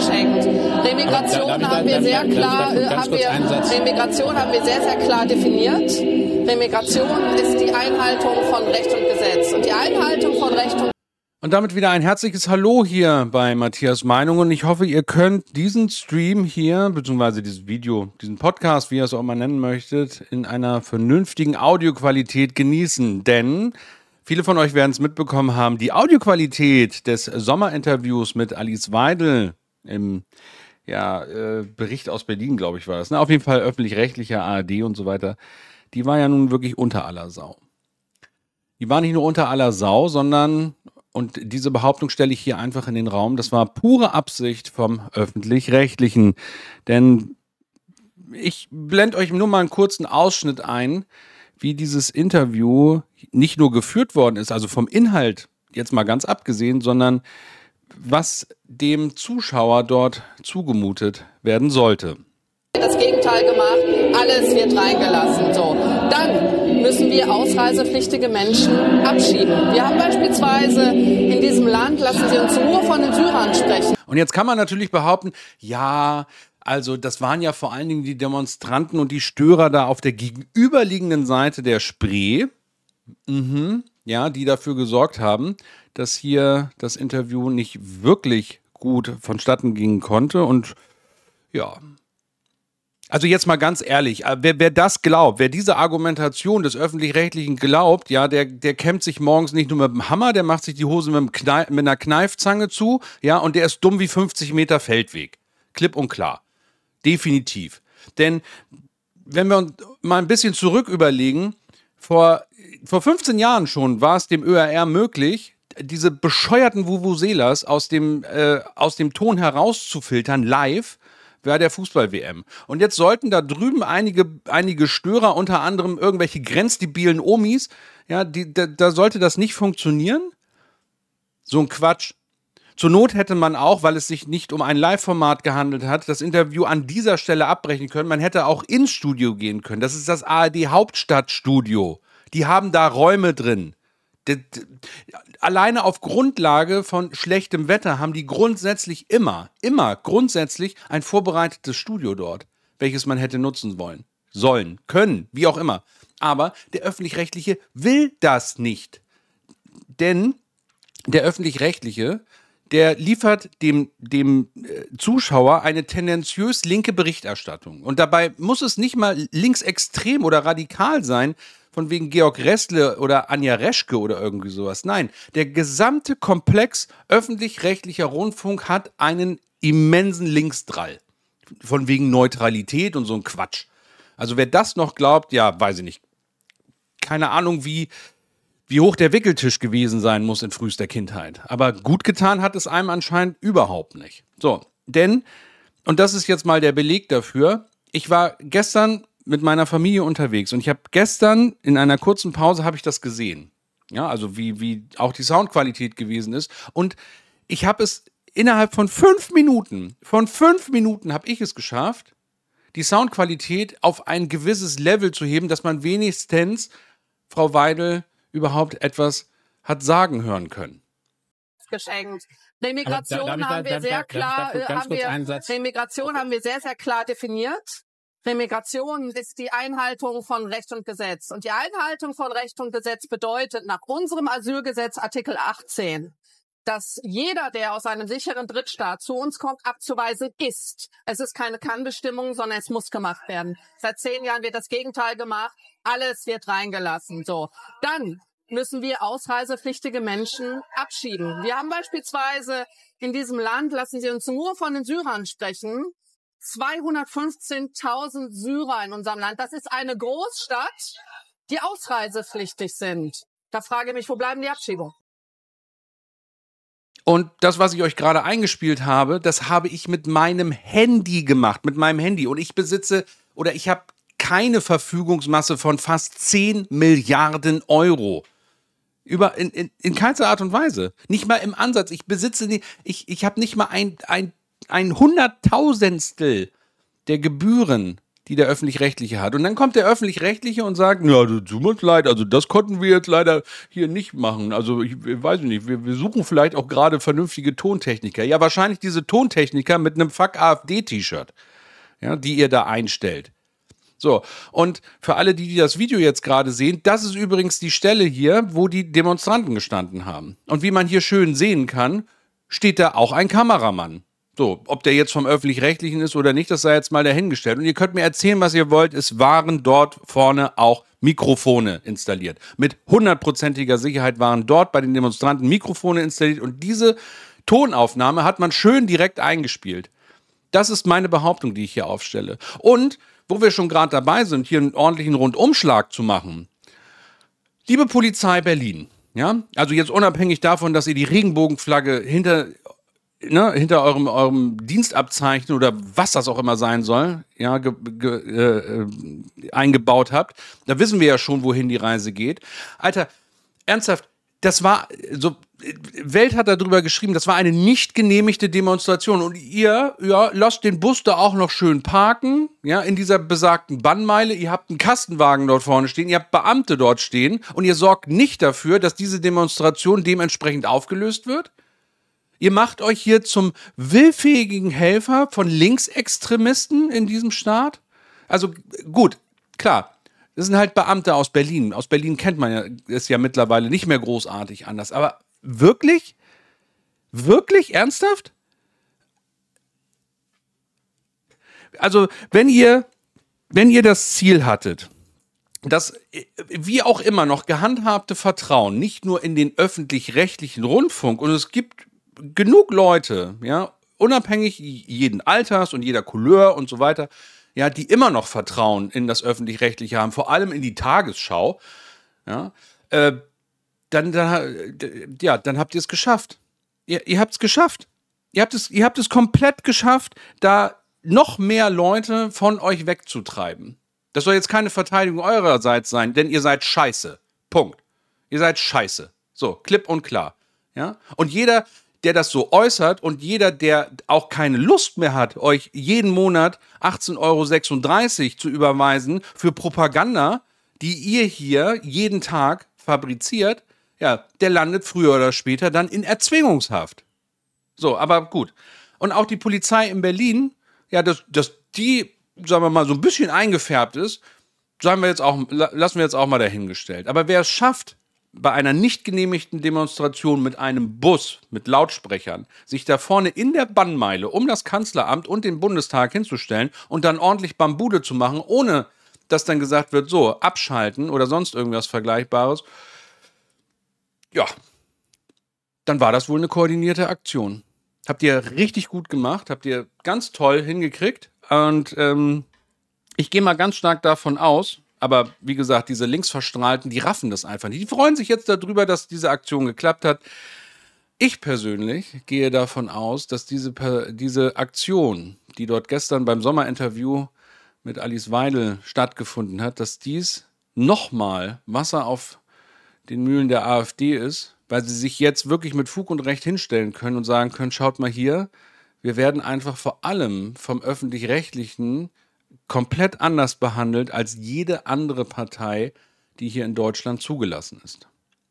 geschenkt. Remigration haben wir sehr klar, Remigration haben wir sehr, sehr klar definiert. Remigration ist die Einhaltung von Recht und Gesetz. Und die Einhaltung von Recht und damit wieder ein herzliches Hallo hier bei Matthias Meinung und ich hoffe, ihr könnt diesen Stream hier, beziehungsweise dieses Video, diesen Podcast, wie ihr es auch mal nennen möchtet, in einer vernünftigen Audioqualität genießen, denn viele von euch werden es mitbekommen haben, die Audioqualität des Sommerinterviews mit Alice Weidel im Bericht aus Berlin, glaube ich, war es, auf jeden Fall öffentlich-rechtlicher ARD und so weiter, die war ja nun wirklich unter aller Sau. Die war nicht nur unter aller Sau, sondern... Und diese Behauptung stelle ich hier einfach in den Raum. Das war pure Absicht vom Öffentlich-Rechtlichen. Denn ich blende euch nur mal einen kurzen Ausschnitt ein, wie dieses Interview nicht nur geführt worden ist, also vom Inhalt jetzt mal ganz abgesehen, sondern was dem Zuschauer dort zugemutet werden sollte. Das Gegenteil gemacht, alles wird reingelassen. So, dann müssen wir ausreisepflichtige Menschen abschieben. Wir haben beispielsweise in diesem Land, lassen Sie uns nur von den Syrern sprechen. Und jetzt kann man natürlich behaupten, ja, also das waren ja vor allen Dingen die Demonstranten und die Störer da auf der gegenüberliegenden Seite der Spree, die dafür gesorgt haben, dass hier das Interview nicht wirklich gut vonstatten gehen konnte und ja... Also jetzt mal ganz ehrlich, wer das glaubt, wer diese Argumentation des Öffentlich-Rechtlichen glaubt, ja, der kämmt sich morgens nicht nur mit dem Hammer, der macht sich die Hose mit einer Kneifzange zu, ja, und der ist dumm wie 50 Meter Feldweg. Klipp und klar. Definitiv. Denn wenn wir uns mal ein bisschen zurück überlegen, vor 15 Jahren schon war es dem ÖRR möglich, diese bescheuerten Vuvuzelas aus dem Ton herauszufiltern, live, bei der Fußball-WM. Und jetzt sollten da drüben einige Störer, unter anderem irgendwelche grenzdebilen Omis, ja, da sollte das nicht funktionieren? So ein Quatsch. Zur Not hätte man auch, weil es sich nicht um ein Live-Format gehandelt hat, das Interview an dieser Stelle abbrechen können. Man hätte auch ins Studio gehen können. Das ist das ARD Hauptstadtstudio. Die haben da Räume drin. Alleine auf Grundlage von schlechtem Wetter haben die grundsätzlich immer grundsätzlich ein vorbereitetes Studio dort, welches man hätte nutzen sollen, können, wie auch immer. Aber der Öffentlich-Rechtliche will das nicht. Denn der Öffentlich-Rechtliche, der liefert dem Zuschauer eine tendenziös linke Berichterstattung. Und dabei muss es nicht mal linksextrem oder radikal sein, von wegen Georg Restle oder Anja Reschke oder irgendwie sowas. Nein, der gesamte Komplex öffentlich-rechtlicher Rundfunk hat einen immensen Linksdrall. Von wegen Neutralität und so ein Quatsch. Also wer das noch glaubt, ja, weiß ich nicht. Keine Ahnung, wie hoch der Wickeltisch gewesen sein muss in frühester Kindheit. Aber gut getan hat es einem anscheinend überhaupt nicht. So, denn, und das ist jetzt mal der Beleg dafür, ich war gestern mit meiner Familie unterwegs und ich habe gestern in einer kurzen Pause habe ich das gesehen. Ja, also wie auch die Soundqualität gewesen ist und ich habe es innerhalb von 5 Minuten habe ich es geschafft, die Soundqualität auf ein gewisses Level zu heben, dass man wenigstens Frau Weidel überhaupt etwas hat sagen hören können. Geschenkt. Remigration haben wir sehr klar, Remigration haben wir sehr, sehr klar definiert. Remigration ist die Einhaltung von Recht und Gesetz. Und die Einhaltung von Recht und Gesetz bedeutet nach unserem Asylgesetz Artikel 18, dass jeder, der aus einem sicheren Drittstaat zu uns kommt, abzuweisen ist. Es ist keine Kannbestimmung, sondern es muss gemacht werden. Seit 10 Jahren wird das Gegenteil gemacht. Alles wird reingelassen. So, dann müssen wir ausreisepflichtige Menschen abschieben. Wir haben beispielsweise in diesem Land, lassen Sie uns nur von den Syrern sprechen, 215.000 Syrer in unserem Land. Das ist eine Großstadt, die ausreisepflichtig sind. Da frage ich mich, wo bleiben die Abschiebungen? Und das, was ich euch gerade eingespielt habe, das habe ich mit meinem Handy gemacht, mit meinem Handy. Und ich habe keine Verfügungsmasse von fast 10 Milliarden Euro. In keinster Art und Weise. Nicht mal im Ansatz. Ich habe nicht mal ein Hunderttausendstel der Gebühren, die der Öffentlich-Rechtliche hat. Und dann kommt der Öffentlich-Rechtliche und sagt, ja, tut uns leid, also das konnten wir jetzt leider hier nicht machen. Also ich weiß nicht, wir suchen vielleicht auch gerade vernünftige Tontechniker. Ja, wahrscheinlich diese Tontechniker mit einem Fuck-AfD-T-Shirt, ja, die ihr da einstellt. So, und für alle, die das Video jetzt gerade sehen, das ist übrigens die Stelle hier, wo die Demonstranten gestanden haben. Und wie man hier schön sehen kann, steht da auch ein Kameramann. So, ob der jetzt vom Öffentlich-Rechtlichen ist oder nicht, das sei jetzt mal dahingestellt. Und ihr könnt mir erzählen, was ihr wollt, es waren dort vorne auch Mikrofone installiert. Mit 100%iger Sicherheit waren dort bei den Demonstranten Mikrofone installiert und diese Tonaufnahme hat man schön direkt eingespielt. Das ist meine Behauptung, die ich hier aufstelle. Und wo wir schon gerade dabei sind, hier einen ordentlichen Rundumschlag zu machen. Liebe Polizei Berlin, ja, also jetzt unabhängig davon, dass ihr die Regenbogenflagge hinter eurem Dienstabzeichen oder was das auch immer sein soll, ja, eingebaut habt, da wissen wir ja schon, wohin die Reise geht. Alter, ernsthaft, das war so, Welt hat darüber geschrieben, das war eine nicht genehmigte Demonstration und ihr, ja, lasst den Bus da auch noch schön parken, ja, in dieser besagten Bannmeile, ihr habt einen Kastenwagen dort vorne stehen, ihr habt Beamte dort stehen und ihr sorgt nicht dafür, dass diese Demonstration dementsprechend aufgelöst wird? Ihr macht euch hier zum willfähigen Helfer von Linksextremisten in diesem Staat? Also gut, klar, das sind halt Beamte aus Berlin. Aus Berlin kennt man ja, ist ja mittlerweile nicht mehr großartig anders. Aber wirklich? Wirklich? Ernsthaft? Also, wenn ihr das Ziel hattet, das wie auch immer noch gehandhabte Vertrauen nicht nur in den öffentlich-rechtlichen Rundfunk, und es gibt genug Leute, ja, unabhängig jeden Alters und jeder Couleur und so weiter, ja, die immer noch Vertrauen in das Öffentlich-Rechtliche haben, vor allem in die Tagesschau, ja, dann habt ihr es geschafft. Ihr habt es geschafft. Ihr habt es komplett geschafft, da noch mehr Leute von euch wegzutreiben. Das soll jetzt keine Verteidigung eurerseits sein, denn ihr seid scheiße. Punkt. Ihr seid scheiße. So, klipp und klar. Ja? Und jeder, der das so äußert und jeder, der auch keine Lust mehr hat, euch jeden Monat 18,36 € zu überweisen für Propaganda, die ihr hier jeden Tag fabriziert, ja, der landet früher oder später dann in Erzwingungshaft. So, aber gut. Und auch die Polizei in Berlin, ja, dass die, sagen wir mal, so ein bisschen eingefärbt ist, lassen wir jetzt auch mal dahingestellt. Aber wer es schafft, bei einer nicht genehmigten Demonstration mit einem Bus, mit Lautsprechern, sich da vorne in der Bannmeile um das Kanzleramt und den Bundestag hinzustellen und dann ordentlich Bambude zu machen, ohne dass dann gesagt wird, so, abschalten oder sonst irgendwas Vergleichbares, ja, dann war das wohl eine koordinierte Aktion. Habt ihr richtig gut gemacht, habt ihr ganz toll hingekriegt und ich gehe mal ganz stark davon aus, aber wie gesagt, diese Linksverstrahlten, die raffen das einfach nicht. Die freuen sich jetzt darüber, dass diese Aktion geklappt hat. Ich persönlich gehe davon aus, dass diese Aktion, die dort gestern beim Sommerinterview mit Alice Weidel stattgefunden hat, dass dies nochmal Wasser auf den Mühlen der AfD ist, weil sie sich jetzt wirklich mit Fug und Recht hinstellen können und sagen können, schaut mal hier, wir werden einfach vor allem vom Öffentlich-Rechtlichen komplett anders behandelt als jede andere Partei, die hier in Deutschland zugelassen ist.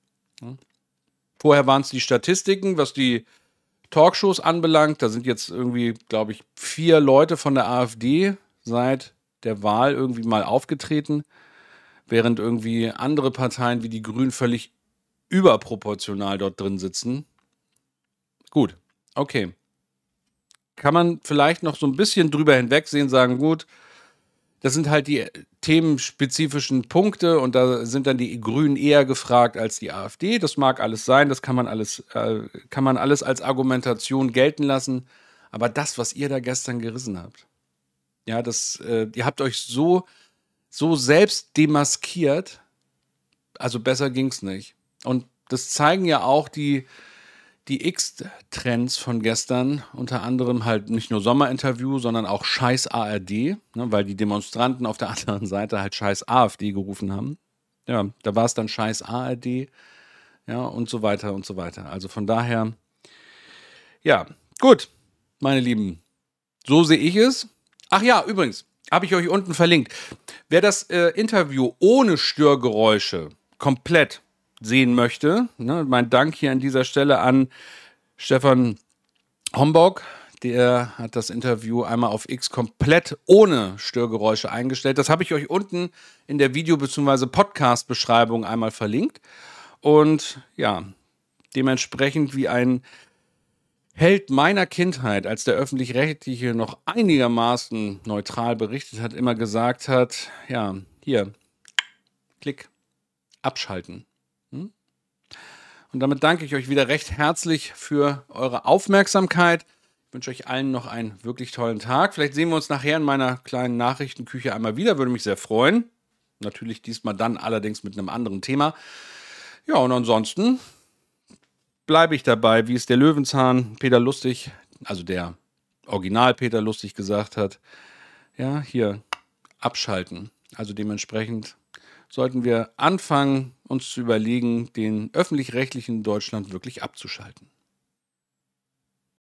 Vorher waren es die Statistiken, was die Talkshows anbelangt. Da sind jetzt irgendwie, glaube ich, 4 Leute von der AfD seit der Wahl irgendwie mal aufgetreten, während irgendwie andere Parteien wie die Grünen völlig überproportional dort drin sitzen. Gut, okay. Kann man vielleicht noch so ein bisschen drüber hinwegsehen, sagen, gut, das sind halt die themenspezifischen Punkte und da sind dann die Grünen eher gefragt als die AfD. Das mag alles sein, das kann man alles als Argumentation gelten lassen. Aber das, was ihr da gestern gerissen habt, ja, ihr habt euch so selbst demaskiert, also besser ging's nicht. Und das zeigen ja auch die X-Trends von gestern, unter anderem halt nicht nur Sommerinterview, sondern auch Scheiß ARD, ne, weil die Demonstranten auf der anderen Seite halt Scheiß AfD gerufen haben. Ja, da war es dann Scheiß ARD, ja, und so weiter und so weiter. Also von daher, ja, gut, meine Lieben, so sehe ich es. Ach ja, übrigens, Habe ich euch unten verlinkt. Wer das Interview ohne Störgeräusche komplett sehen möchte, ne, mein Dank hier an dieser Stelle an Stefan Homburg. Der hat das Interview einmal auf X komplett ohne Störgeräusche eingestellt. Das habe ich euch unten in der Video- bzw. Podcast-Beschreibung einmal verlinkt. Und ja, dementsprechend wie ein Held meiner Kindheit, als der Öffentlich-Rechtliche noch einigermaßen neutral berichtet hat, immer gesagt hat, ja, hier, Klick, abschalten. Und damit danke ich euch wieder recht herzlich für eure Aufmerksamkeit. Ich wünsche euch allen noch einen wirklich tollen Tag. Vielleicht sehen wir uns nachher in meiner kleinen Nachrichtenküche einmal wieder, würde mich sehr freuen. Natürlich diesmal dann allerdings mit einem anderen Thema. Ja, und ansonsten bleibe ich dabei, wie es der Löwenzahn Peter Lustig, also der Original Peter Lustig gesagt hat. Ja, hier abschalten. Also dementsprechend sollten wir anfangen, uns zu überlegen, den Öffentlich-Rechtlichen in Deutschland wirklich abzuschalten.